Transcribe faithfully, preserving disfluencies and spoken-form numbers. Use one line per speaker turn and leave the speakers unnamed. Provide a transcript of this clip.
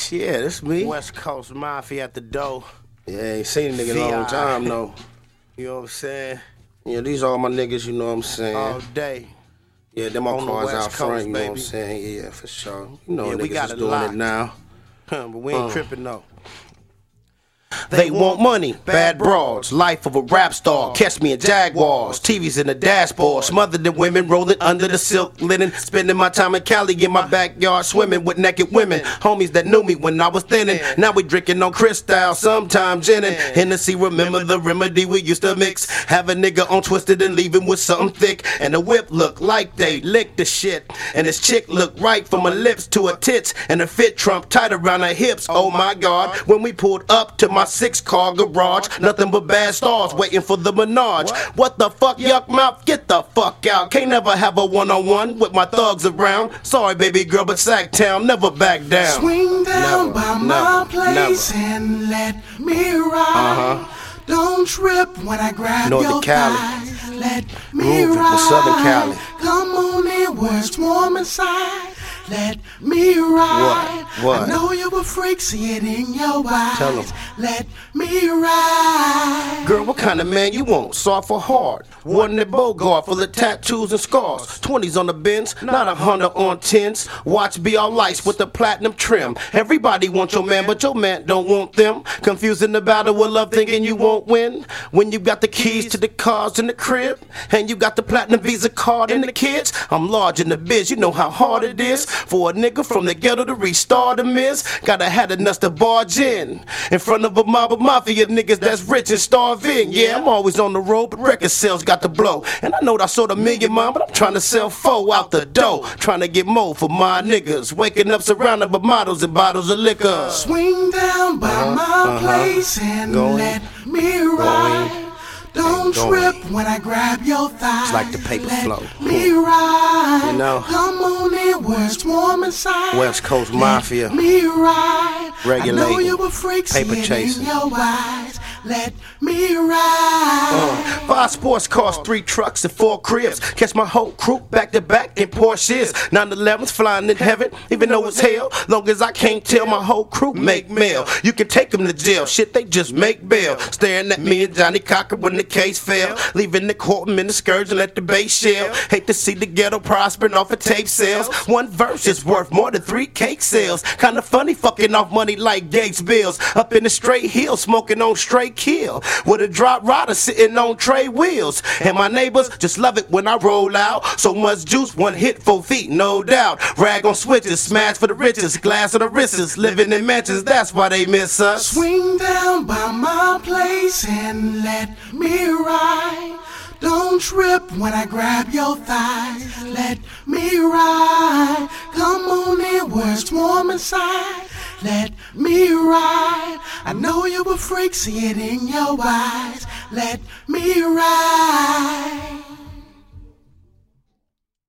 Yeah, that's me.
West Coast Mafia at the door.
Yeah, ain't seen a nigga in a long time, though.
You know what I'm saying?
Yeah, these all my niggas, you know what I'm saying?
All day.
Yeah, them my
On the
cars
West
out front,
Coast,
you know what I'm
baby.
saying? Yeah, for sure. You know
Yeah,
niggas
we got
is
it
doing
locked.
it now.
Huh, but we ain't
Uh.
tripping though.
They want money, bad broads, life of a rap star. Catch me in Jaguars, T Vs in the dashboard. Smothered in women, rolling under the silk linen. Spending my time in Cali in my backyard, swimming with naked women. Homies that knew me when I was thinning. Now we drinking on Cristal, sometimes gin and Hennessy. Remember the remedy we used to mix. Have a nigga on twisted and leave him with something thick. And the whip look like they licked the shit. And his chick look right from her lips to her tits. And the fit trump tight around her hips. Oh my God, when we pulled up to my six car garage, nothing but bad stars waiting for the Menage. What, what the fuck, yuck mouth? Get the fuck out. Can't never have a one-on-one with my thugs around. Sorry, baby girl, but Sacktown never back down.
Swing down
Never,
by
never,
my place
never.
and let me ride.
Uh-huh.
Don't trip when I grab
Northern
your
Cali.
thighs. Let me
Groovy,
ride.
the Southern Cali.
Come on in where it's warm inside. Let me ride.
What? What?
I know you a freak, see it in your eyes.
Tell 'em.
Let me ride.
Girl, what kind of man you want? Soft or hard? One that Bogart full of tattoos and scars. Twenties on the Benz, not a Honda on tens. Watch be all lights with the platinum trim. Everybody wants your man, but your man don't want them. Confusing the battle with love, thinking you won't win. When you got the keys to the cars in the crib, and you got the platinum Visa card and the kids. I'm large in the biz, you know how hard it is for a nigga from the ghetto to restart a miss. Gotta have the nuts to barge in in front of a mob of mafia niggas that's rich and starving. Yeah, I'm always on the road, but record sales got to blow. And I know that I sold a million mine, but I'm trying to sell four out the dough. Trying to get more for my niggas. Waking up surrounded by models and bottles of liquor.
Swing down by
Uh-huh,
my
uh-huh.
place and
Going,
let me ride. Don't
going.
trip when I grab your thighs.
It's like the paper
let
flow.
me ride.
You know.
Come on in where it's warm inside.
West Coast
Let
Mafia.
me ride. I know
Regulating.
you a freak, see
Paper
it
chasing.
in your eyes. Let me ride.
Five sports cars, three trucks, and four cribs. Catch my whole crew back to back in Porsches. nine elevens flying in heaven, even though it's hell. Long as I can't tell, my whole crew make mail. You can take them to jail, shit, they just make bail. Staring at me and Johnny Cocker when the case fell. Leaving the courtroom in the scourge and let the base shell. Hate to see the ghetto prospering off of tape sales. One verse is worth more than three cake sales. Kinda funny fucking off money like Gates bills. Up in the straight hill, smoking on straight kill. With a drop rider sitting on tray wheels. And my neighbors just love it when I roll out. So much juice, one hit, four feet, no doubt. Rag on switches, smash for the riches. Glass on the wrists, living in mansions, that's why they miss us.
Swing down by my place and let me ride. Don't trip when I grab your thighs. Let me ride. Come on in where it's warm inside. Let me ride. I know you a freak, see it in your eyes. Let me ride.